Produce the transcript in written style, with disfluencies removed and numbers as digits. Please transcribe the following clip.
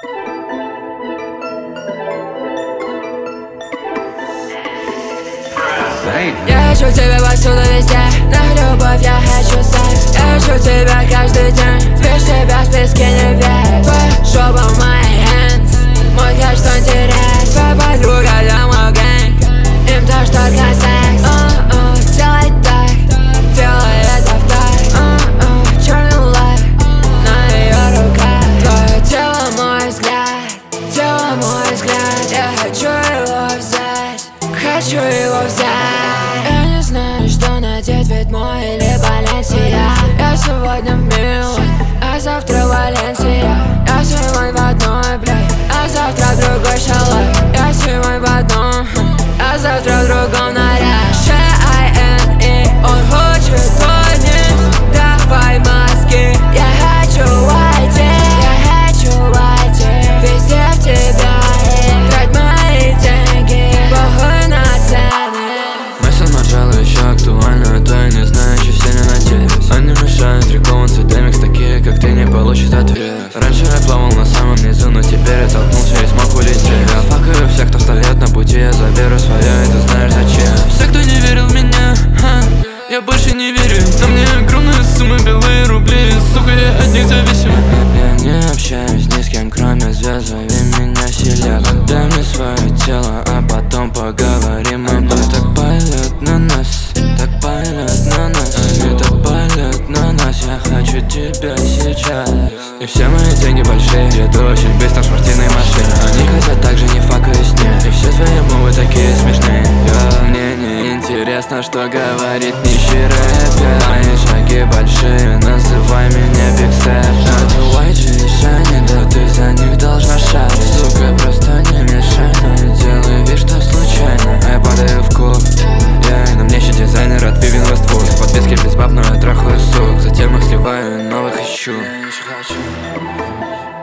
Я хочу тебя повсюду везде, на любовь я хочу секс. Я хочу тебя каждый день, без тебя в списке не весь. Твоя жопа в моих hands, мой кэш в интерес. Твоя подруга для мой гэнг, им тоже только секс. Делай так, делай это в так. Черный лайт на ее руках. Твое тело мой взгляд, тело мой взгляд. Я хочу его взять, хочу его взять. Я не знаю, что надеть, ведь мой или Баленсия. Я сегодня в Милан, а завтра Валенсия. Я сегодня в одной, блядь, а завтра в другой шалай. Я сегодня в одном, а завтра в другом наряд. Ш-I-N-E, он хочет вниз, давай маски. Я хочу войти, я хочу войти везде в тебя и трать мои деньги, похуй на цены. Мысль нажала еще актуальную, то я не знаю, что сильно надеюсь. Они мешают рекомендации, демикс такие, как ты, не получит ответ. Раньше я плавал на самом низу, но теперь я толкнулся и смог улететь. Я факаю всех, кто встает на пути, я заберу свое, и ты знаешь зачем. Все, кто не верил в меня, я больше не верю. На мне огромные суммы, белые рубли, сука, я от них зависим. Я не общаюсь ни с кем, кроме звезд, зови меня Селяк. Дай мне свое тело, а потом поговорим об этом. Так палят на нас, так палят на нас. Они так палят на нас, я хочу тебя сейчас. И все мои деньги большие, еду очень быстро в спортивной машине. Они хотят так же, не факаю с ним, и все твои мувы такие смешные. Мне не интересно, что говорит нищий рэпер. Мои шаги большие, называй меня Big Step. А ты YG и Shiny, да ты за них должна шарить. Сука, просто не мешай, но делай вид, что случайно. А я падаю в клуб, я на мне еще дизайнер от Vivienne Westwood. В подписке без баб, но я трахаю сук, затем их сливаю и новых ищу. Я еще хочу